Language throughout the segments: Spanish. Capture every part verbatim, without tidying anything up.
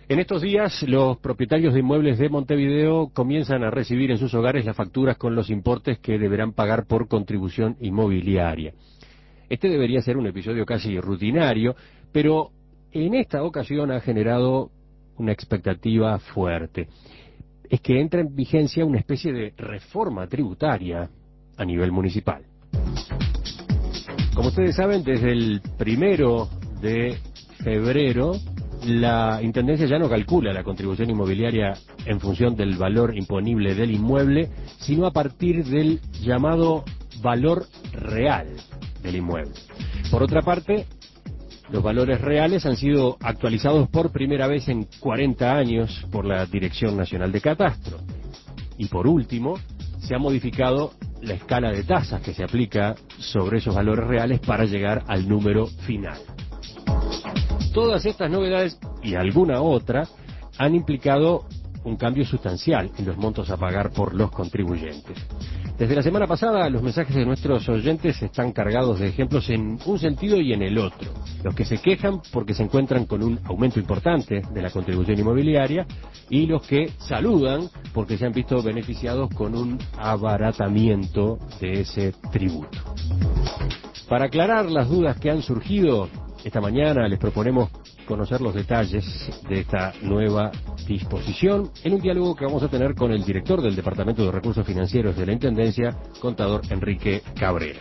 En estos días, los propietarios de inmuebles de Montevideo comienzan a recibir en sus hogares las facturas con los importes que deberán pagar por contribución inmobiliaria. Este debería ser un episodio casi rutinario, pero en esta ocasión ha generado una expectativa fuerte. Es que entra en vigencia una especie de reforma tributaria a nivel municipal. Como ustedes saben, desde el primero de febrero, la Intendencia ya no calcula la contribución inmobiliaria en función del valor imponible del inmueble, sino a partir del llamado valor real del inmueble. Por otra parte, los valores reales han sido actualizados por primera vez en cuarenta años por la Dirección Nacional de Catastro. Y por último, se ha modificado la escala de tasas que se aplica sobre esos valores reales para llegar al número final. Todas estas novedades y alguna otra han implicado un cambio sustancial en los montos a pagar por los contribuyentes. Desde la semana pasada, los mensajes de nuestros oyentes están cargados de ejemplos en un sentido y en el otro. Los que se quejan porque se encuentran con un aumento importante de la contribución inmobiliaria y los que saludan porque se han visto beneficiados con un abaratamiento de ese tributo. Para aclarar las dudas que han surgido, esta mañana les proponemos conocer los detalles de esta nueva disposición en un diálogo que vamos a tener con el director del Departamento de Recursos Financieros de la Intendencia, contador Enrique Cabrera.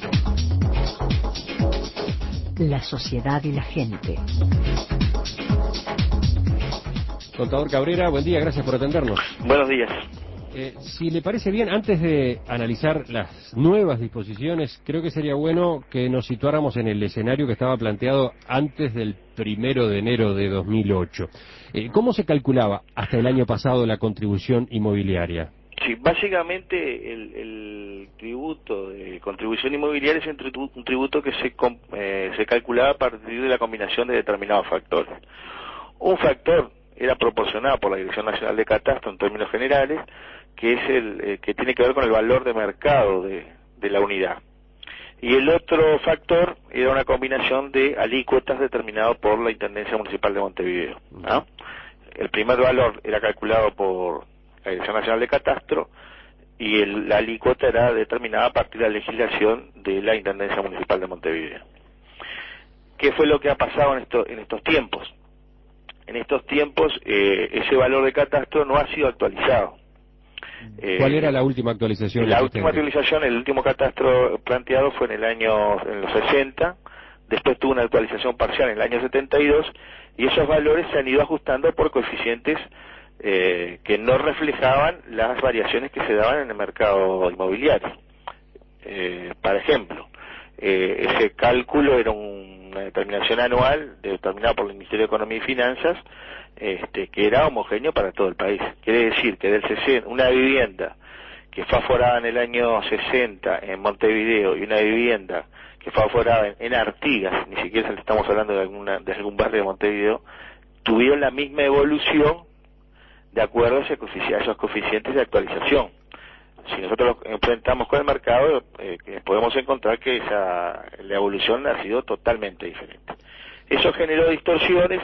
La sociedad y la gente. Contador Cabrera, buen día, gracias por atendernos. Buenos días. Eh, si le parece bien, antes de analizar las nuevas disposiciones, creo que sería bueno que nos situáramos en el escenario que estaba planteado antes del primero de enero de dos mil ocho. Eh, ¿Cómo se calculaba hasta el año pasado la contribución inmobiliaria? Sí, básicamente el, el tributo de contribución inmobiliaria es un tributo, un tributo que se, eh, se calculaba a partir de la combinación de determinados factores. Un factor era proporcionado por la Dirección Nacional de Catastro en términos generales, que es el eh, que tiene que ver con el valor de mercado de, de la unidad. Y el otro factor era una combinación de alícuotas determinado por la Intendencia Municipal de Montevideo, ¿no? El primer valor era calculado por la Dirección Nacional de Catastro y el, la alícuota era determinada a partir de la legislación de la Intendencia Municipal de Montevideo. ¿Qué fue lo que ha pasado en, esto, en estos tiempos? En estos tiempos eh, ese valor de catastro no ha sido actualizado. ¿Cuál eh, era la última actualización? La última actualización, el último catastro planteado fue en el año, en los sesenta, después tuvo una actualización parcial en el año setenta y dos, y esos valores se han ido ajustando por coeficientes eh, que no reflejaban las variaciones que se daban en el mercado inmobiliario. Eh, por ejemplo, eh, ese cálculo era un una determinación anual determinada por el Ministerio de Economía y Finanzas, este, que era homogéneo para todo el país. Quiere decir que del sesenta, una vivienda que fue aforada en el año sesenta en Montevideo y una vivienda que fue aforada en, en Artigas, ni siquiera le estamos hablando de, alguna, de algún barrio de Montevideo, tuvieron la misma evolución de acuerdo a esos coeficientes de actualización. Si nosotros nos enfrentamos con el mercado, eh, podemos encontrar que esa, la evolución ha sido totalmente diferente. Eso generó distorsiones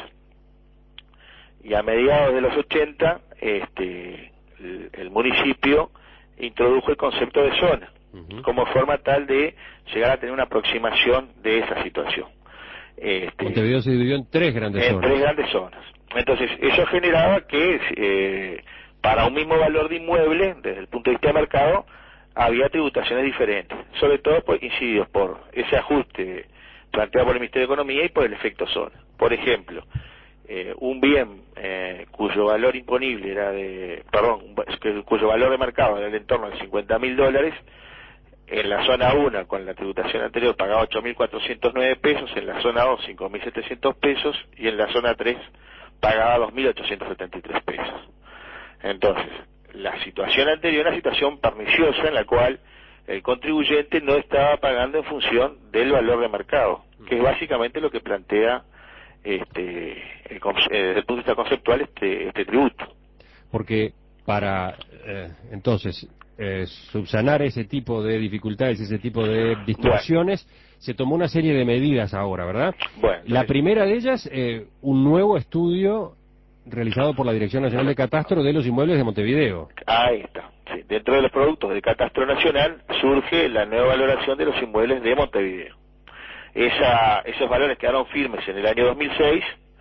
y a mediados de los ochenta este, el, el municipio introdujo el concepto de zona, uh-huh, como forma tal de llegar a tener una aproximación de esa situación. Este, Montevideo se dividió en tres grandes en zonas. En tres grandes zonas. Entonces, eso generaba que eh, para un mismo valor de inmueble, desde el punto de vista de mercado, había tributaciones diferentes, sobre todo pues, incididos por ese ajuste planteado por el Ministerio de Economía y por el efecto zona. Por ejemplo, eh, un bien eh, cuyo valor imponible era de, perdón, cuyo valor de mercado era del entorno de cincuenta mil dólares, en la zona uno, con la tributación anterior, pagaba ocho mil cuatrocientos nueve pesos, en la zona dos, cinco mil setecientos pesos, y en la zona tres, pagaba dos mil ochocientos setenta y tres pesos. Entonces, la situación anterior era una situación perniciosa en la cual el contribuyente no estaba pagando en función del valor de mercado, que es básicamente lo que plantea este, el, desde el punto de vista conceptual este, este tributo. Porque para, eh, entonces, eh, subsanar ese tipo de dificultades, ese tipo de distorsiones, bueno, se tomó una serie de medidas ahora, ¿verdad? Bueno, la primera de ellas, eh, un nuevo estudio realizado por la Dirección Nacional de Catastro de los Inmuebles de Montevideo. Ahí está. Sí. Dentro de los productos del Catastro Nacional surge la nueva valoración de los inmuebles de Montevideo. Esa, esos valores quedaron firmes en el año dos mil seis.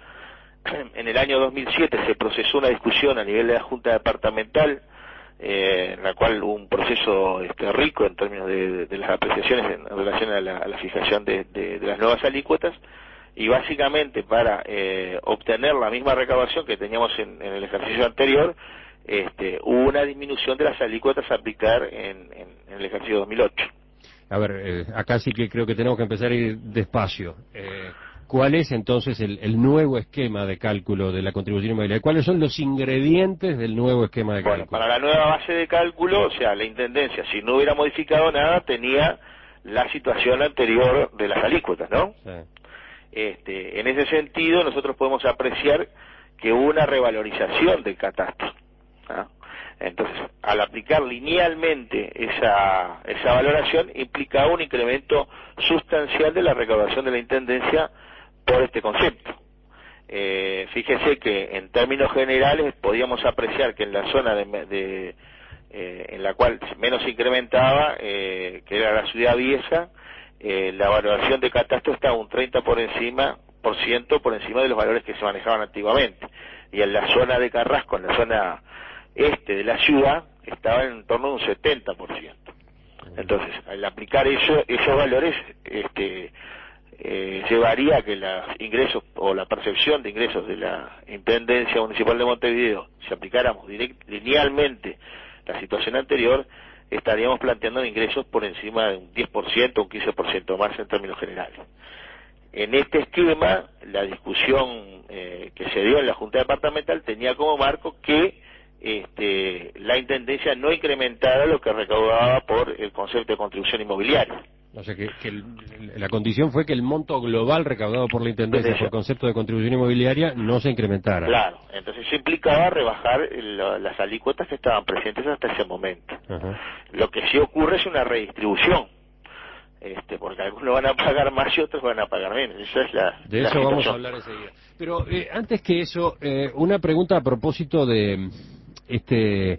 En el año dos mil siete se procesó una discusión a nivel de la Junta Departamental, eh, en la cual hubo un proceso este, rico en términos de, de, de las apreciaciones en, en relación a la, a la fijación de, de, de las nuevas alícuotas, y básicamente para eh, obtener la misma recaudación que teníamos en, en el ejercicio anterior, este, hubo una disminución de las alícuotas a aplicar en, en, en el ejercicio dos mil ocho. A ver, eh, acá sí que creo que tenemos que empezar a ir despacio. Eh, ¿Cuál es entonces el, el nuevo esquema de cálculo de la contribución inmobiliaria? ¿Cuáles son los ingredientes del nuevo esquema de cálculo? Bueno, para la nueva base de cálculo, o sea, la Intendencia, si no hubiera modificado nada, tenía la situación anterior de las alícuotas, ¿no? Sí. Este, en ese sentido, nosotros podemos apreciar que hubo una revalorización del catastro, ¿no? Entonces, al aplicar linealmente esa, esa valoración, implicaba un incremento sustancial de la recaudación de la Intendencia por este concepto. Eh, fíjese que en términos generales podíamos apreciar que en la zona de, de eh, en la cual menos se incrementaba, eh, que era la ciudad vieja, eh, la valoración de catastro estaba un treinta por encima, por ciento por encima de los valores que se manejaban antiguamente. Y en la zona de Carrasco, en la zona este de la ciudad, estaba en torno a un setenta por ciento. Entonces, al aplicar eso, esos valores, este Eh, llevaría a que los ingresos o la percepción de ingresos de la Intendencia Municipal de Montevideo, si aplicáramos direct, linealmente la situación anterior, estaríamos planteando ingresos por encima de un diez por ciento o un quince por ciento más en términos generales. En este esquema, la discusión eh, que se dio en la Junta Departamental tenía como marco que este, la Intendencia no incrementara lo que recaudaba por el concepto de contribución inmobiliaria. O sea, que, que el, la condición fue que el monto global recaudado por la Intendencia Entonces, por concepto de contribución inmobiliaria no se incrementara. Claro, entonces eso implicaba rebajar lo, las alícuotas que estaban presentes hasta ese momento. Ajá. Lo que sí ocurre es una redistribución, este, porque algunos van a pagar más y otros van a pagar menos. Esa es la, de la eso situación. vamos a hablar enseguida. Pero eh, antes que eso, eh, una pregunta a propósito de este...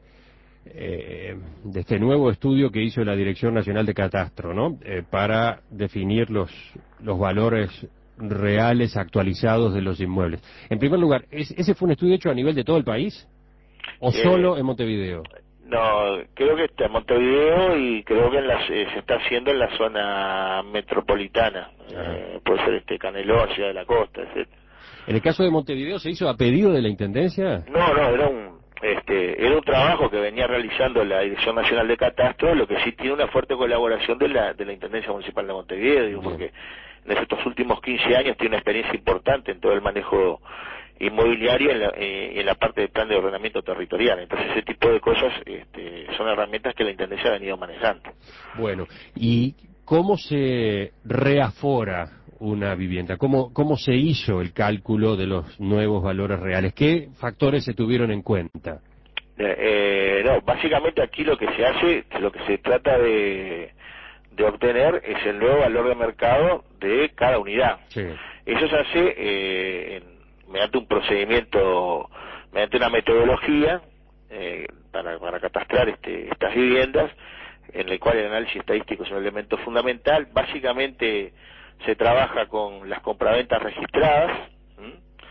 Eh, de este nuevo estudio que hizo la Dirección Nacional de Catastro, ¿no? Eh, para definir los, los valores reales actualizados de los inmuebles. En primer lugar, ¿es, ¿ese fue un estudio hecho a nivel de todo el país? ¿O Eh, solo en Montevideo? No, creo que está en Montevideo y creo que en la, eh, se está haciendo en la zona metropolitana. Eh, puede ser este Canelón, Ciudad de la Costa, etcétera. ¿En el caso de Montevideo se hizo a pedido de la Intendencia? No, no, era un este era un trabajo que venía realizando la Dirección Nacional de Catastro, lo que sí tiene una fuerte colaboración de la de la Intendencia Municipal de Montevideo, digo, porque en estos últimos quince años tiene una experiencia importante en todo el manejo inmobiliario y en la, eh, en la parte del plan de ordenamiento territorial. Entonces ese tipo de cosas este, son herramientas que la Intendencia ha venido manejando. Bueno, ¿y cómo se reafora una vivienda? ¿Cómo, cómo se hizo el cálculo de los nuevos valores reales? ¿Qué factores se tuvieron en cuenta? Eh, eh, no, básicamente aquí lo que se hace, lo que se trata de, de obtener es el nuevo valor de mercado de cada unidad. Sí. Eso se hace eh, en, mediante un procedimiento, mediante una metodología eh, para, para catastrar este, estas viviendas, en el cual el análisis estadístico es un elemento fundamental. Básicamente se trabaja con las compraventas registradas, ¿m?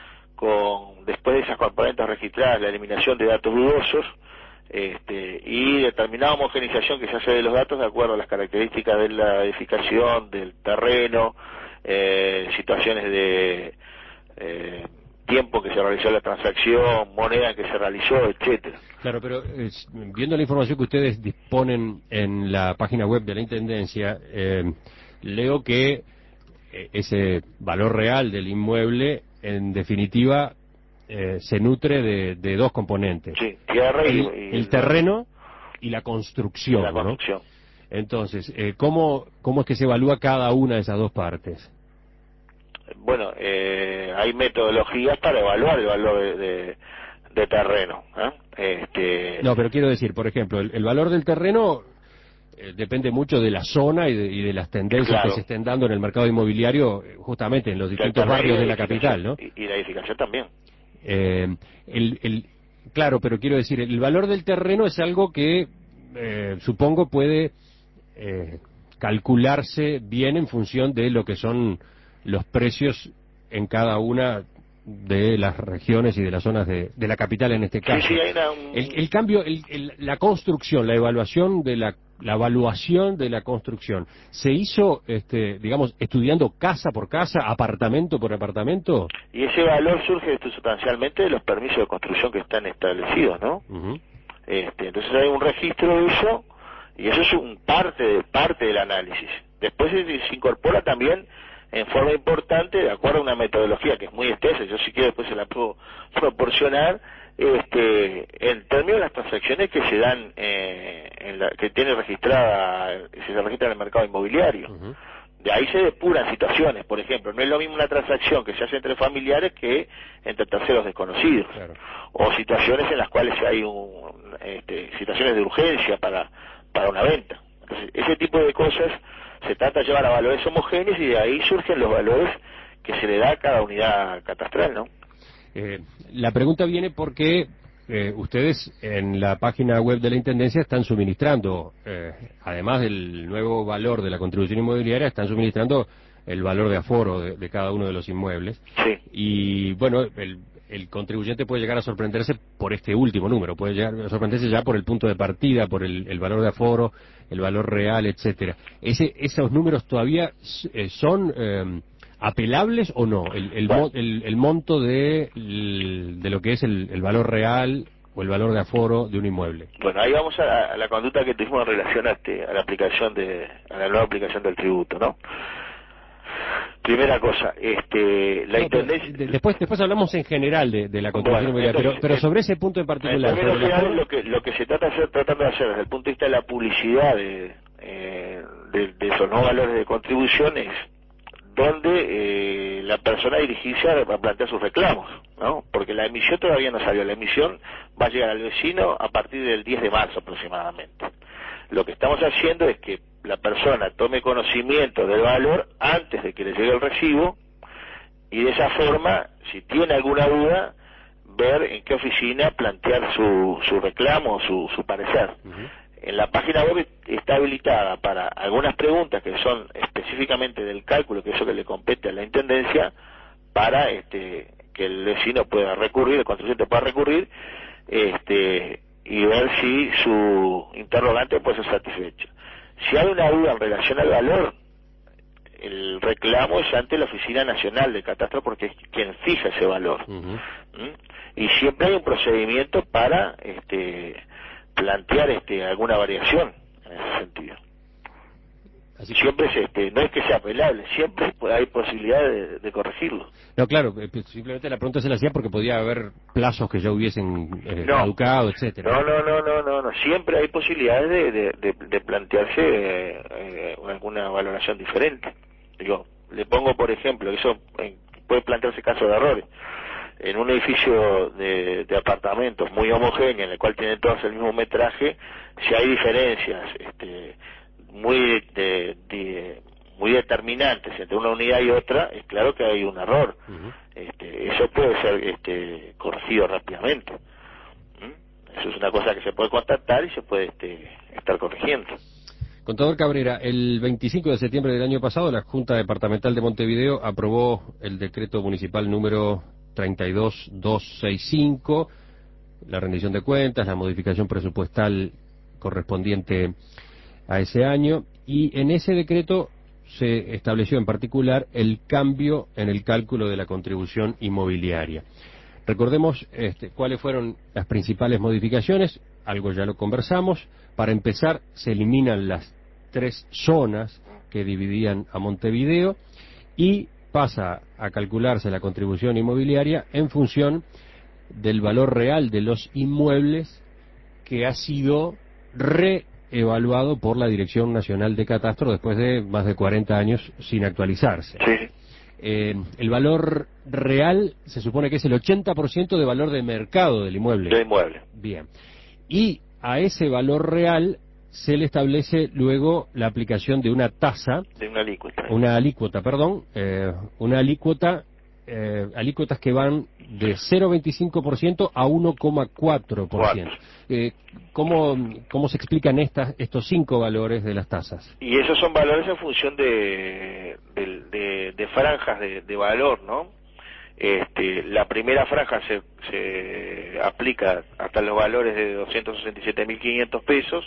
con después de esas compraventas registradas la eliminación de datos dudosos, este, y determinada homogenización que se hace de los datos de acuerdo a las características de la edificación, del terreno, eh, situaciones de eh, tiempo que se realizó la transacción, moneda en que se realizó, etcétera. Claro, pero eh, viendo la información que ustedes disponen en la página web de la Intendencia, eh, leo que eh, ese valor real del inmueble, en definitiva, eh, se nutre de, de dos componentes. Sí, tierra y... El, y el terreno y la construcción, la construcción. ¿no? Entonces, eh, ¿cómo, ¿cómo es que se evalúa cada una de esas dos partes? Bueno, eh, hay metodologías para evaluar el valor de, de, de terreno, ¿eh? Este... No, pero quiero decir, por ejemplo, el, el valor del terreno eh, depende mucho de la zona y de, y de las tendencias Claro. que se estén dando en el mercado inmobiliario, eh, justamente en los distintos terreno barrios y de la la capital, ¿no? Y, y la edificación también. Eh, el, el, claro, pero quiero decir, el valor del terreno es algo que eh, supongo puede eh, calcularse bien en función de lo que son los precios en cada una de las regiones y de las zonas de, de la capital en este caso. Sí, sí, hay una, un... el, el cambio, el, el, la construcción, la evaluación de la, la evaluación de la construcción, ¿se hizo, este, digamos, estudiando casa por casa, apartamento por apartamento? Y ese valor surge sustancialmente de los permisos de construcción que están establecidos, ¿no? Uh-huh. Este, entonces hay un registro de eso, y eso es un parte de parte del análisis. Después se, se incorpora también en forma importante, de acuerdo a una metodología que es muy extensa, yo si quiero después se la puedo proporcionar, este, en términos de las transacciones que se dan, eh, en la, que tiene registrada, se registra en el mercado inmobiliario. Uh-huh. De ahí se depuran situaciones, por ejemplo, no es lo mismo una transacción que se hace entre familiares que entre terceros desconocidos, claro. O situaciones en las cuales hay un, este, situaciones de urgencia para, para una venta. Entonces, ese tipo de cosas se trata de llevar a valores homogéneos y de ahí surgen los valores que se le da a cada unidad catastral, ¿no? Eh, la pregunta viene porque eh, ustedes en la página web de la Intendencia están suministrando, eh, además del nuevo valor de la contribución inmobiliaria, están suministrando el valor de aforo de, de cada uno de los inmuebles. Sí. Y bueno, el, el contribuyente puede llegar a sorprenderse por este último número, puede llegar a sorprenderse ya por el punto de partida, por el, el valor de aforo, el valor real, etcétera. Ese, esos números todavía eh, son eh, apelables o no, el, el, bueno. el, el monto de, el, de lo que es el, el valor real o el valor de aforo de un inmueble. Bueno, ahí vamos a la, a la conducta que tuvimos en relación a, este, a la aplicación de, a la nueva aplicación del tributo, ¿no? Primera cosa, este, la no, intendencia... De, después, después hablamos en general de, de la contribución bueno, inmobiliaria, pero, pero sobre ese punto en particular. En términos generales, lo que, lo que se trata de hacer, tratando de hacer desde el punto de vista de la publicidad de, eh, de, de esos nuevos valores de contribución es donde eh, la persona dirigirse a, a plantear sus reclamos, ¿no? Porque la emisión todavía no salió, la emisión va a llegar al vecino a partir del diez de marzo aproximadamente. Lo que estamos haciendo es que la persona tome conocimiento del valor antes de que le llegue el recibo y de esa forma, si tiene alguna duda, ver en qué oficina plantear su, su reclamo o su, su parecer. Uh-huh. En la página web está habilitada para algunas preguntas que son específicamente del cálculo, que eso que le compete a la Intendencia, para este, que el vecino pueda recurrir, el contribuyente pueda recurrir, este, y ver si su interrogante puede ser satisfecho. Si hay una duda en relación al valor, el reclamo es ante la Oficina Nacional de Catastro porque es quien fija ese valor. Uh-huh. ¿Mm? Y siempre hay un procedimiento para este, plantear este, alguna variación en ese sentido. Así que siempre es este, no es que sea apelable, siempre hay posibilidad de, de corregirlo. No, claro, simplemente la pregunta se la hacía porque podía haber plazos que ya hubiesen eh, no, caducado, etcétera. No, no, no, no, no, no, siempre hay posibilidades de, de, de, de plantearse eh, eh, alguna valoración diferente. Digo, le pongo por ejemplo, eso eh, puede plantearse casos de errores. En un edificio de, de apartamentos muy homogéneo, en el cual tienen todos el mismo metraje, si hay diferencias este, muy de, de, muy determinantes entre una unidad y otra, es claro que hay un error. Uh-huh. Este, eso puede ser este, corregido rápidamente. ¿Mm? Eso es una cosa que se puede contactar y se puede este, estar corrigiendo. Contador Cabrera, el veinticinco de septiembre del año pasado, la Junta Departamental de Montevideo aprobó el decreto municipal número treinta y dos mil doscientos sesenta y cinco, la rendición de cuentas, la modificación presupuestal correspondiente a ese año, y en ese decreto se estableció en particular el cambio en el cálculo de la contribución inmobiliaria. Recordemos este, cuáles fueron las principales modificaciones, algo ya lo conversamos. Para empezar, se eliminan las tres zonas que dividían a Montevideo y pasa a calcularse la contribución inmobiliaria en función del valor real de los inmuebles que ha sido reevaluado por la Dirección Nacional de Catastro después de más de cuarenta años sin actualizarse. Sí. Eh, el valor real se supone que es el ochenta por ciento de valor de mercado del inmueble. Del inmueble. Bien. Y a ese valor real se le establece luego la aplicación de una tasa. De una alícuota. Una alícuota, perdón. Eh, una alícuota eh, alícuotas que van de cero coma veinticinco por ciento a uno coma cuatro por ciento. Eh, ¿cómo, ¿Cómo se explican estas, estos cinco valores de las tasas? Y esos son valores en función de, de, de, de franjas de, de valor, ¿no? Este, la primera franja se, se aplica hasta los valores de doscientos sesenta y siete mil quinientos pesos,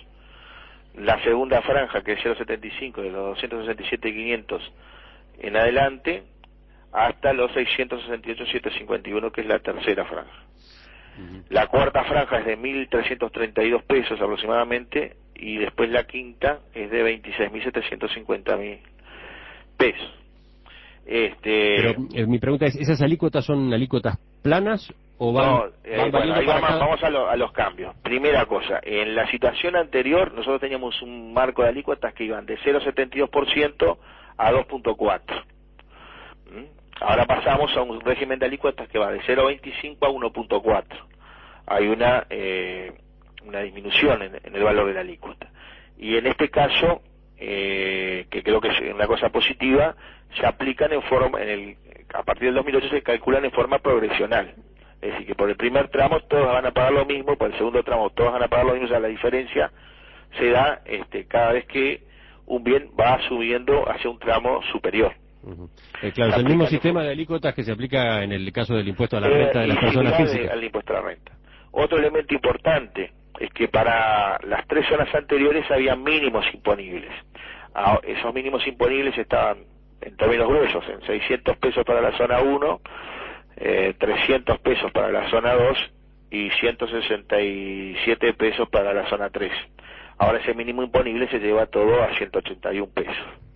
la segunda franja, que es cero coma setenta y cinco, de los doscientos sesenta y siete mil quinientos en adelante, hasta los seiscientos sesenta y ocho mil setecientos cincuenta y uno, que es la tercera franja. Uh-huh. La cuarta franja es de mil trescientos treinta y dos pesos aproximadamente, y después la quinta es de veintiséis mil setecientos cincuenta pesos. Este... Pero eh, mi pregunta es, ¿esas alícuotas son alícuotas planas o van, no, eh, van bueno, ahí vamos, cada... vamos a, lo, a los cambios. Primera cosa, en la situación anterior nosotros teníamos un marco de alícuotas que iban de cero coma setenta y dos por ciento a dos punto cuatro por ciento. ¿Mm? Ahora pasamos a un régimen de alícuotas que va de cero coma veinticinco a uno punto cuatro. Hay una eh, una disminución en, en el valor de la alícuota. Y en este caso, eh, que creo que es una cosa positiva, se aplican en forma, en el, a partir del dos mil ocho se calculan en forma progresional. Es decir, que por el primer tramo todos van a pagar lo mismo, por el segundo tramo todos van a pagar lo mismo, o sea, la diferencia se da este, cada vez que un bien va subiendo hacia un tramo superior. Uh-huh. Eh, claro, es el mismo sistema de alícuotas que se aplica en el caso del impuesto a la eh, renta de las personas físicas. Al impuesto a la renta. Otro elemento importante es que para las tres zonas anteriores había mínimos imponibles. Ah, esos mínimos imponibles estaban en términos gruesos en seiscientos pesos para la zona uno, eh, trescientos pesos para la zona dos y ciento sesenta y siete pesos para la zona tres. Ahora ese mínimo imponible se lleva todo a ciento ochenta y uno pesos.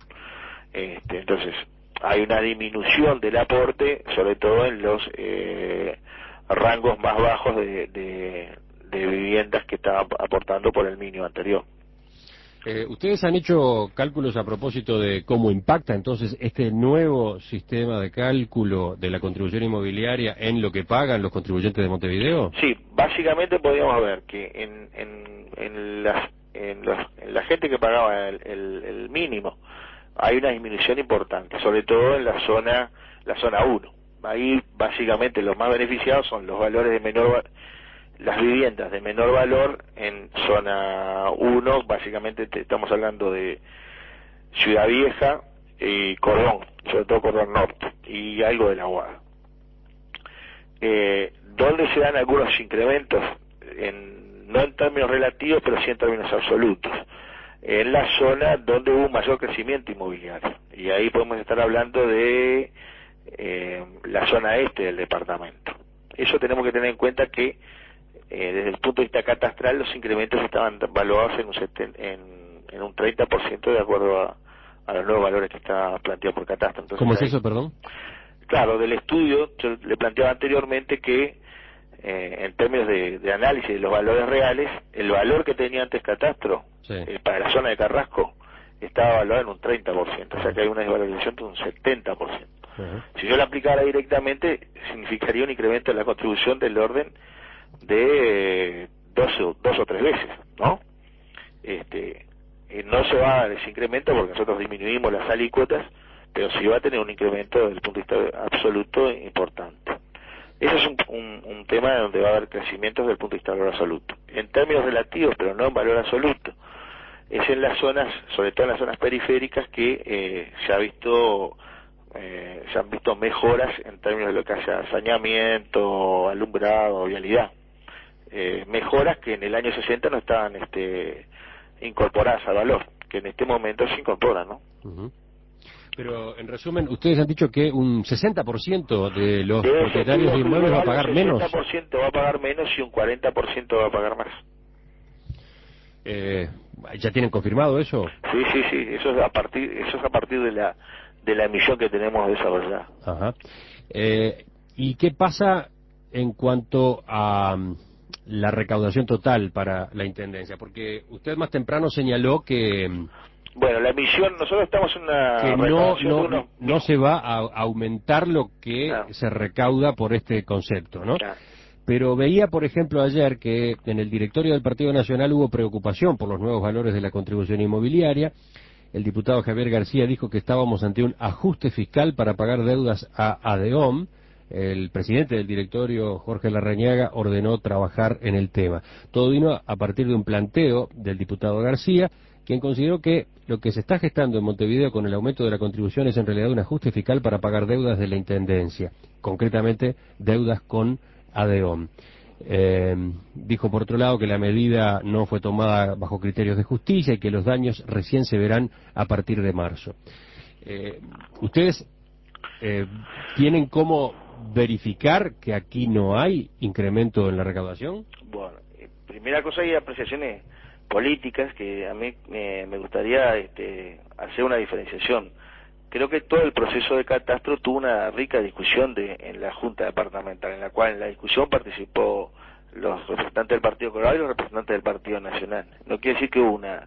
Este, entonces, hay una disminución del aporte, sobre todo en los eh, rangos más bajos de, de, de viviendas que estaban aportando por el mínimo anterior. Eh, ¿Ustedes han hecho cálculos a propósito de cómo impacta entonces este nuevo sistema de cálculo de la contribución inmobiliaria en lo que pagan los contribuyentes de Montevideo? Sí, básicamente podríamos ver que en, en, en, las, en, los, en la gente que pagaba el, el, el mínimo hay una disminución importante, sobre todo en la zona la zona uno. Ahí básicamente los más beneficiados son los valores de menor las viviendas de menor valor en zona uno, básicamente te, estamos hablando de Ciudad Vieja y Cordón, sobre todo Cordón Norte, y algo de La Aguada. Eh, ¿Dónde se dan algunos incrementos? En, no en términos relativos, pero sí en términos absolutos. En la zona donde hubo un mayor crecimiento inmobiliario. Y ahí podemos estar hablando de eh, la zona este del departamento. Eso tenemos que tener en cuenta que Eh, desde el punto de vista catastral los incrementos estaban valuados en un, seten, en, en un treinta por ciento de acuerdo a, a los nuevos valores que está planteado por catastro. Entonces, ¿cómo es ahí, eso, perdón? Claro, del estudio yo le planteaba anteriormente que eh, en términos de, de análisis de los valores reales, el valor que tenía antes catastro sí. eh, para la zona de Carrasco estaba valuado en un treinta por ciento, o sea que hay una desvalorización de un setenta por ciento. Uh-huh. Si yo la aplicara directamente, significaría un incremento de la contribución del orden de dos, dos o tres veces, ¿no? Este, eh, no se va a dar ese incremento porque nosotros disminuimos las alícuotas, pero sí va a tener un incremento desde el punto de vista absoluto importante. Ese es un, un, un tema donde va a haber crecimientos desde el punto de vista del valor absoluto. En términos relativos, pero no en valor absoluto, es en las zonas, sobre todo en las zonas periféricas, que eh, se ha visto eh, se han visto mejoras en términos de lo que hace a saneamiento, alumbrado, vialidad. Eh, mejoras que en el año sesenta no estaban este, incorporadas al valor, que en este momento se incorporan, ¿no? Uh-huh. Pero, en resumen, ustedes han dicho que un sesenta por ciento de los de propietarios de inmuebles va a pagar menos. Un sesenta por ciento va a pagar menos y un cuarenta por ciento va a pagar más. Eh, ¿Ya tienen confirmado eso? Sí, sí, sí, eso es a partir, eso es a partir de la de la emisión que tenemos desarrollada. Ajá. Eh, ¿Y qué pasa en cuanto a la recaudación total para la Intendencia? Porque usted más temprano señaló que... Bueno, la emisión, nosotros estamos en una... Que no, no, unos... no se va a aumentar lo que no. se recauda por este concepto, ¿no? Claro. Pero veía, por ejemplo, ayer que en el directorio del Partido Nacional hubo preocupación por los nuevos valores de la contribución inmobiliaria el diputado Javier García dijo que estábamos ante un ajuste fiscal para pagar deudas a ADEOM. El presidente del directorio, Jorge Larrañaga, ordenó trabajar en el tema. Todo vino a partir de un planteo del diputado García, quien consideró que lo que se está gestando en Montevideo con el aumento de la contribución es en realidad un ajuste fiscal para pagar deudas de la Intendencia, concretamente deudas con ADEOM. Eh, dijo por otro lado que la medida no fue tomada bajo criterios de justicia y que los daños recién se verán a partir de marzo. Eh, ¿Ustedes eh, tienen cómo verificar que aquí no hay incremento en la recaudación? Bueno, eh, primera cosa, hay apreciaciones políticas que a mí me, me gustaría este, hacer una diferenciación. Creo que todo el proceso de catastro tuvo una rica discusión de, en la Junta Departamental, en la cual en la discusión participó los representantes del Partido Colorado y los representantes del Partido Nacional. No quiere decir que hubo una,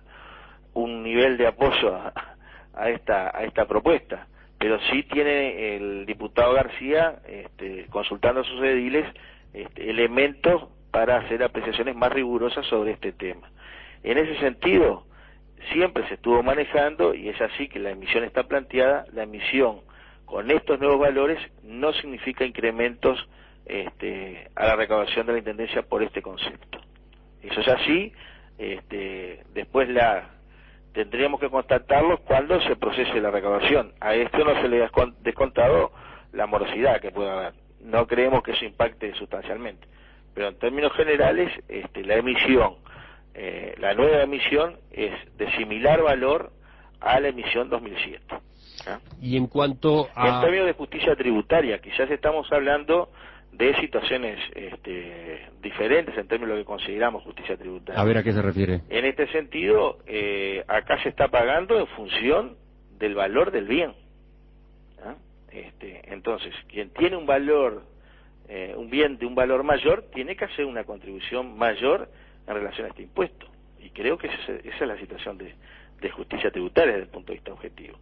un nivel de apoyo a, a esta a esta propuesta, pero sí tiene el diputado García, este, consultando a sus ediles, este, elementos para hacer apreciaciones más rigurosas sobre este tema. En ese sentido, siempre se estuvo manejando, y es así que la emisión está planteada, la emisión con estos nuevos valores no significa incrementos este, a la recaudación de la Intendencia por este concepto. Eso es así, este, después la tendríamos que constatarlo cuando se procese la recaudación. A esto no se le ha descontado la morosidad que pueda haber. No creemos que eso impacte sustancialmente. Pero en términos generales, este, la emisión, eh, la nueva emisión es de similar valor a la emisión dos mil siete. ¿Ah? Y en cuanto a... En términos de justicia tributaria, quizás estamos hablando de situaciones este, diferentes en términos de lo que consideramos justicia tributaria. A ver, ¿a qué se refiere? En este sentido, eh, acá se está pagando en función del valor del bien. ¿Ah? Este, entonces, quien tiene un valor, eh, un bien de un valor mayor, tiene que hacer una contribución mayor en relación a este impuesto. Y creo que esa, esa es la situación de, de justicia tributaria desde el punto de vista objetivo.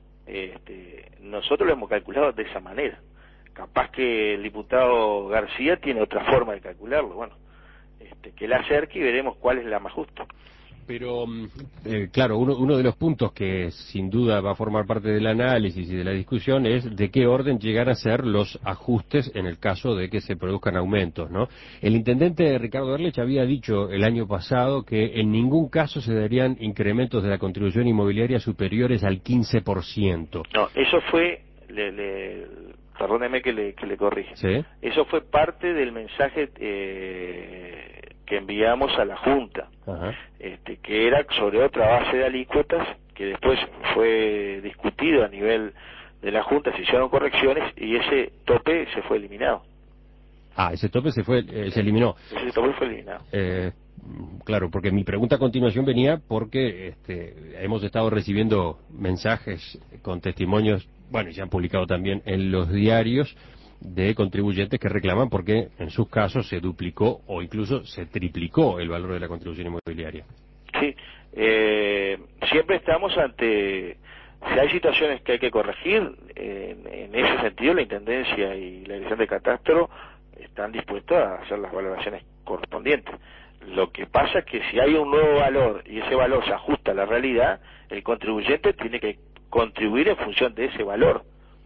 Este, nosotros lo hemos calculado de esa manera. Capaz que el diputado García tiene otra forma de calcularlo. Bueno, este, que la acerque y veremos cuál es la más justa. Pero, eh, claro, uno, uno de los puntos que sin duda va a formar parte del análisis y de la discusión es de qué orden llegar a ser los ajustes en el caso de que se produzcan aumentos, ¿no? El intendente Ricardo Erlich había dicho el año pasado que en ningún caso se darían incrementos de la contribución inmobiliaria superiores al quince por ciento. No, eso fue... Le, le, perdóneme que le, que le corrige. ¿Sí? Eso fue parte del mensaje eh, que enviamos a la Junta, Ajá. Este, que era sobre otra base de alícuotas, que después fue discutido a nivel de la Junta, se hicieron correcciones y ese tope se fue eliminado. Ah, ese tope se fue, eh, se eliminó. Ese tope fue eliminado. Eh, claro, porque mi pregunta a continuación venía porque este, hemos estado recibiendo mensajes con testimonios, bueno, y se han publicado también en los diarios, de contribuyentes que reclaman porque en sus casos se duplicó o incluso se triplicó el valor de la contribución inmobiliaria. Sí, eh, siempre estamos ante, si hay situaciones que hay que corregir, en, en ese sentido la Intendencia y la Dirección de Catastro están dispuestos a hacer las valoraciones correspondientes. Lo que pasa es que si hay un nuevo valor y ese valor se ajusta a la realidad, el contribuyente tiene que contribuir en función de ese valor.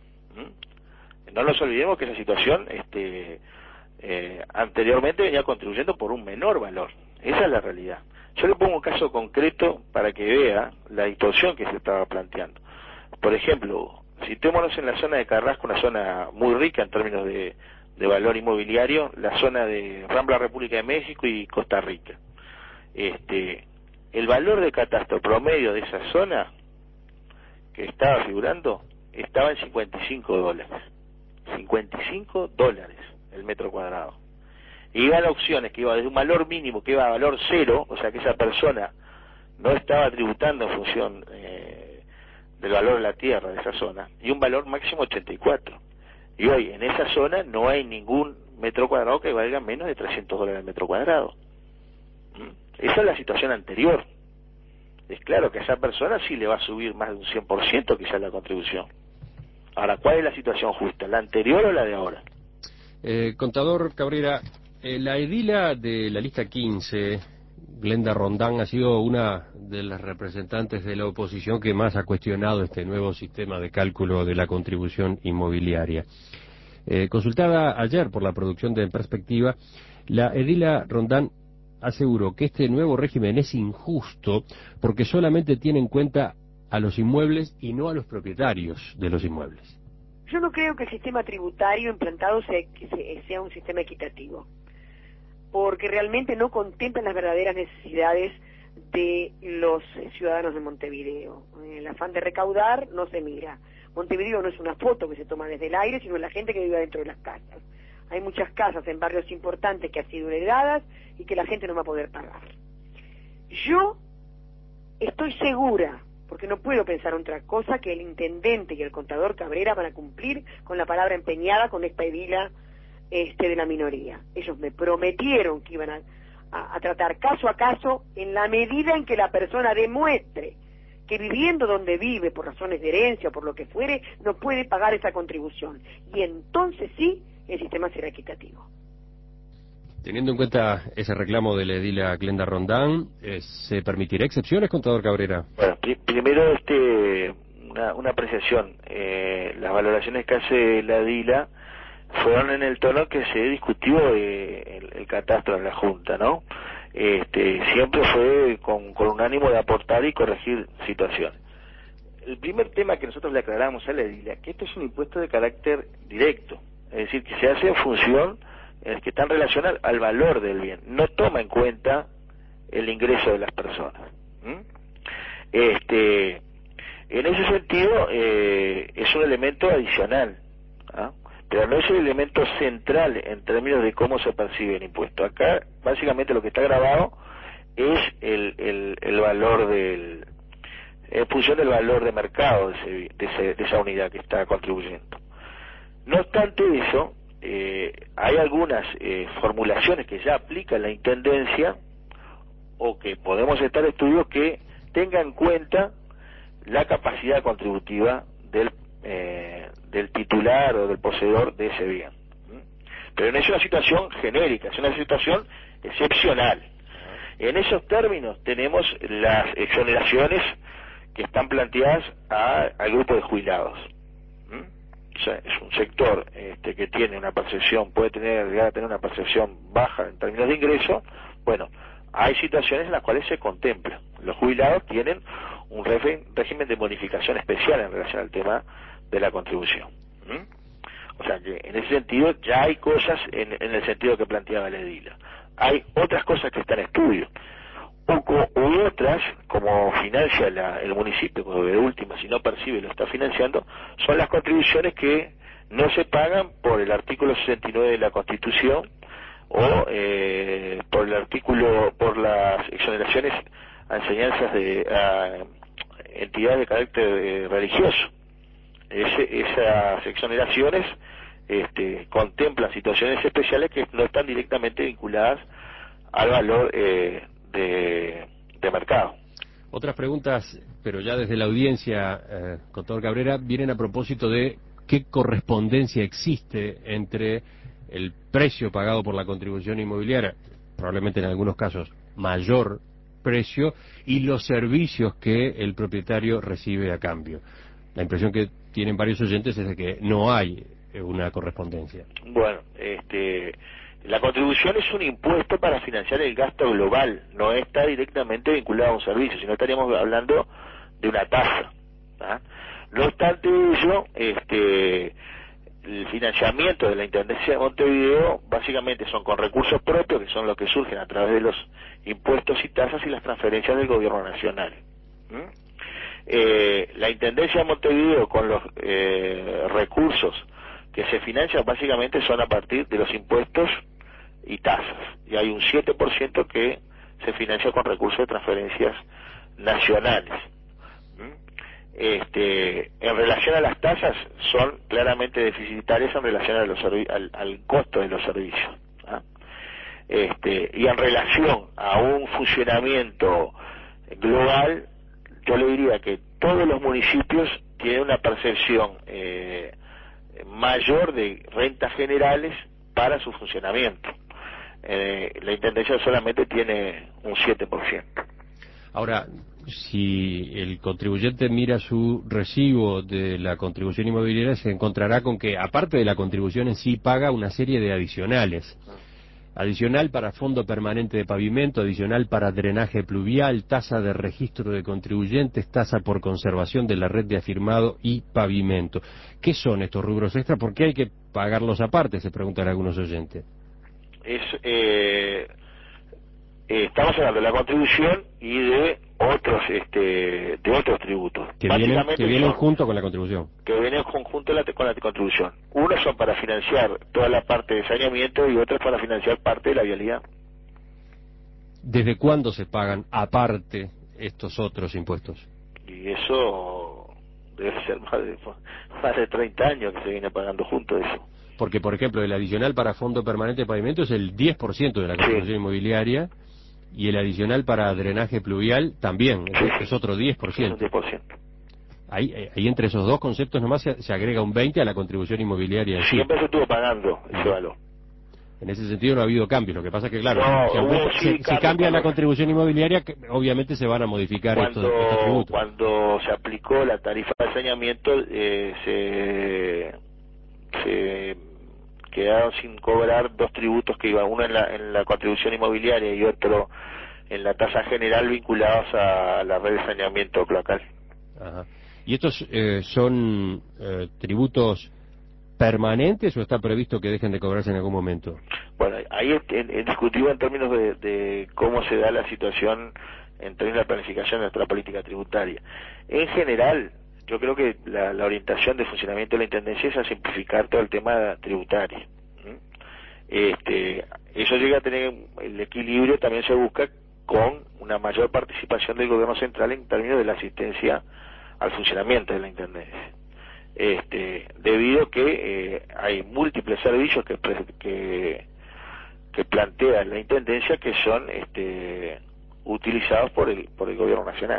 ¿Mm? No nos olvidemos que esa situación este, eh, anteriormente venía contribuyendo por un menor valor. Esa es la realidad. Yo le pongo un caso concreto para que vea la distorsión que se estaba planteando. Por ejemplo, situémonos en la zona de Carrasco, una zona muy rica en términos de, de valor inmobiliario, la zona de Rambla República de México y Costa Rica. Este, el valor de catastro promedio de esa zona que estaba figurando estaba en cincuenta y cinco dólares. cincuenta y cinco dólares el metro cuadrado. Y iban opciones que iba desde un valor mínimo que iba a valor cero, o sea que esa persona no estaba tributando en función eh, del valor de la tierra de esa zona, y un valor máximo ochenta y cuatro. Y hoy en esa zona no hay ningún metro cuadrado que valga menos de trescientos dólares el metro cuadrado. ¿Mm? Esa es la situación anterior. Es claro que a esa persona sí le va a subir más de un cien por ciento quizás la contribución. Ahora, ¿cuál es la situación justa? ¿La anterior o la de ahora? Eh, contador Cabrera, eh, la edila de la lista quince, Glenda Rondán ha sido una de las representantes de la oposición que más ha cuestionado este nuevo sistema de cálculo de la contribución inmobiliaria. Eh, consultada ayer por la producción de En Perspectiva, la edila Rondán aseguró que este nuevo régimen es injusto porque solamente tiene en cuenta a los inmuebles y no a los propietarios de los inmuebles. Yo no creo que el sistema tributario implantado sea, sea un sistema equitativo, porque realmente no contempla las verdaderas necesidades de los ciudadanos de Montevideo. El afán de recaudar no se mira. Montevideo no es una foto que se toma desde el aire, sino la gente que vive dentro de las casas. Hay muchas casas en barrios importantes que han sido heredadas y que la gente no va a poder pagar. Yo estoy segura, porque no puedo pensar otra cosa, que el intendente y el contador Cabrera van a cumplir con la palabra empeñada con esta edila este, de la minoría. Ellos me prometieron que iban a, a, a tratar caso a caso en la medida en que la persona demuestre que viviendo donde vive, por razones de herencia o por lo que fuere, no puede pagar esa contribución. Y entonces sí, el sistema será equitativo. Teniendo en cuenta ese reclamo de la edila Glenda Rondán, eh, ¿se permitirá excepciones, contador Cabrera? Bueno, pr primero este una, una apreciación. Eh, las valoraciones que hace la edila fueron en el tono que se discutió eh, el, el catastro en la Junta, ¿no? Este, siempre fue con, con un ánimo de aportar y corregir situaciones. El primer tema que nosotros le aclaramos a la edila, que esto es un impuesto de carácter directo, es decir, que se hace en función, es que está en relación al, al valor del bien, no toma en cuenta el ingreso de las personas. ¿Mm? Este, en ese sentido, eh, es un elemento adicional, ¿ah? Pero no es el elemento central en términos de cómo se percibe el impuesto. Acá, básicamente, lo que está grabado es el, el, el valor del, en función del valor de mercado de, ese, de, ese, de esa unidad que está contribuyendo. No obstante eso, eh, hay algunas eh, formulaciones que ya aplica la Intendencia o que podemos estar estudios que tengan en cuenta la capacidad contributiva del eh, del titular o del poseedor de ese bien. Pero no es una situación genérica, es una situación excepcional. En esos términos tenemos las exoneraciones que están planteadas a, al grupo de jubilados. ¿Mm? O sea, es un sector este, que tiene una percepción, puede tener, llegar a tener una percepción baja en términos de ingreso. Bueno, hay situaciones en las cuales se contempla. Los jubilados tienen un régimen de bonificación especial en relación al tema de la contribución. ¿Mm? O sea que en ese sentido ya hay cosas en, en el sentido que planteaba la edila. Hay otras cosas que están en estudio. U, u otras, como financia la, el municipio, como de última, si no percibe lo está financiando, son las contribuciones que no se pagan por el artículo sesenta y nueve de la Constitución o eh, por el artículo, por las exoneraciones a enseñanzas de a entidades de carácter eh, religioso. Ese, esas exoneraciones este, contemplan situaciones especiales que no están directamente vinculadas al valor eh, de, de mercado. Otras preguntas, pero ya desde la audiencia, eh, contador Cabrera, vienen a propósito de qué correspondencia existe entre el precio pagado por la contribución inmobiliaria, probablemente en algunos casos mayor precio, y los servicios que el propietario recibe a cambio. La impresión que tienen varios oyentes es de que no hay una correspondencia. Bueno, este, la contribución es un impuesto para financiar el gasto global, no está directamente vinculado a un servicio, sino estaríamos hablando de una tasa. ¿Ah? No obstante ello, este, el financiamiento de la Intendencia de Montevideo básicamente son con recursos propios, que son los que surgen a través de los impuestos y tasas y las transferencias del gobierno nacional. ¿Mm? Eh, la Intendencia de Montevideo con los eh, recursos que se financian básicamente son a partir de los impuestos y tasas, y hay un siete por ciento que se financia con recursos de transferencias nacionales. ¿Mm? Este, en relación a las tasas son claramente deficitarias en relación a los al, al costo de los servicios. ¿Ah? Este, y en relación a un funcionamiento global, yo le diría que todos los municipios tienen una percepción eh, mayor de rentas generales para su funcionamiento. eh, la Intendencia solamente tiene un siete por ciento. Ahora, si el contribuyente mira su recibo de la contribución inmobiliaria, se encontrará con que, aparte de la contribución en sí, paga una serie de adicionales. Adicional para fondo permanente de pavimento, adicional para drenaje pluvial, tasa de registro de contribuyentes, tasa por conservación de la red de afirmado y pavimento. ¿Qué son estos rubros extra? ¿Por qué hay que pagarlos aparte? Se preguntan algunos oyentes. Es, eh, eh, estamos hablando de la contribución y de otros este de otros tributos que vienen, que vienen junto con la contribución, que vienen en conjunto la, con la contribución. Unos son para financiar toda la parte de saneamiento y otros para financiar parte de la vialidad. ¿Desde cuándo se pagan aparte estos otros impuestos? Y eso debe ser más de más de treinta años que se viene pagando junto eso. Porque, por ejemplo, el adicional para fondo permanente de pavimento es el diez por ciento de la contribución sí. inmobiliaria, y el adicional para drenaje pluvial también, es, sí. es otro diez por ciento. Es un diez por ciento. Ahí, ahí entre esos dos conceptos nomás se, se agrega un veinte por ciento a la contribución inmobiliaria. En Siempre sí. se estuvo pagando ese valor. En ese sentido no ha habido cambios, lo que pasa es que, claro, no, si, hubo, si, sí, si cambio, cambia cuando, la contribución inmobiliaria, obviamente se van a modificar cuando, estos, estos tributos. Cuando se aplicó la tarifa de saneamiento, eh, se... se quedaron sin cobrar dos tributos que iban, uno en la, en la contribución inmobiliaria y otro en la tasa general vinculados a la red de saneamiento cloacal. Ajá. ¿Y estos eh, son eh, tributos permanentes o está previsto que dejen de cobrarse en algún momento? Bueno, ahí es, es, es discutido en términos de, de cómo se da la situación en términos de la planificación de nuestra política tributaria. En general, yo creo que la, la orientación de funcionamiento de la Intendencia es a simplificar todo el tema tributario. ¿Mm? Este, eso llega a tener el equilibrio, también se busca con una mayor participación del gobierno central en términos de la asistencia al funcionamiento de la Intendencia. Este, debido a que eh, hay múltiples servicios que, que, que plantea la Intendencia que son este, utilizados por el, por el gobierno nacional.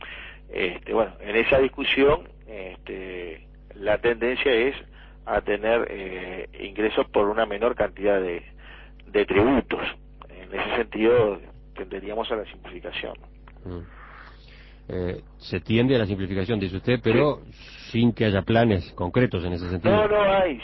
Este, bueno, en esa discusión este, la tendencia es a tener eh, ingresos por una menor cantidad de, de tributos. En ese sentido tenderíamos a la simplificación. Mm. Eh, se tiende a la simplificación, dice usted, pero sí. sin que haya planes concretos en ese sentido. No, no hay.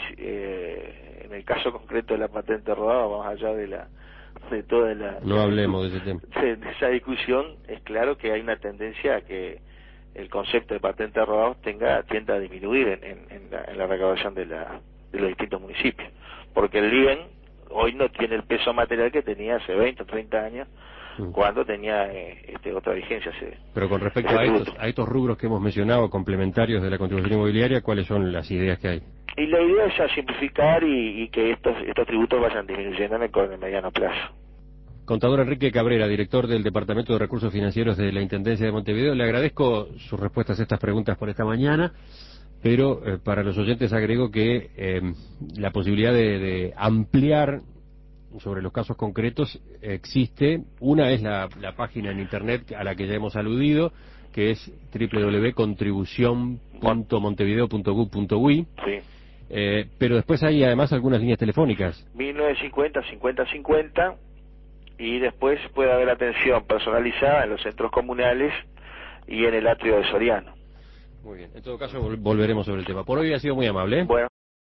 Eh, en el caso concreto de la patente rodada, más allá de la de toda la... No hablemos de ese tema. De, de esa discusión, es claro que hay una tendencia a que el concepto de patente rodada tenga tienda a disminuir en, en, en, la, en la recaudación de, la, de los distintos municipios. Porque el I E N hoy no tiene el peso material que tenía hace veinte o treinta años, mm. cuando tenía eh, este, otra vigencia. Ese, Pero con respecto a estos, a estos rubros que hemos mencionado, complementarios de la contribución inmobiliaria, ¿cuáles son las ideas que hay? Y la idea es a simplificar y, y que estos, estos tributos vayan disminuyendo en el, en el mediano plazo. Contador Enrique Cabrera, director del Departamento de Recursos Financieros de la Intendencia de Montevideo, le agradezco sus respuestas a estas preguntas por esta mañana, pero eh, para los oyentes agrego que eh, la posibilidad de, de ampliar sobre los casos concretos existe. Una es la, la página en internet a la que ya hemos aludido, que es doble u doble u doble u punto contribución punto montevideo punto gov punto uy. Sí. Eh, pero después hay además algunas líneas telefónicas. mil novecientos cincuenta, cincuenta cincuenta, y después puede haber atención personalizada en los centros comunales y en el atrio de Soriano. Muy bien, en todo caso vol- volveremos sobre el tema. Por hoy ha sido muy amable. Bueno.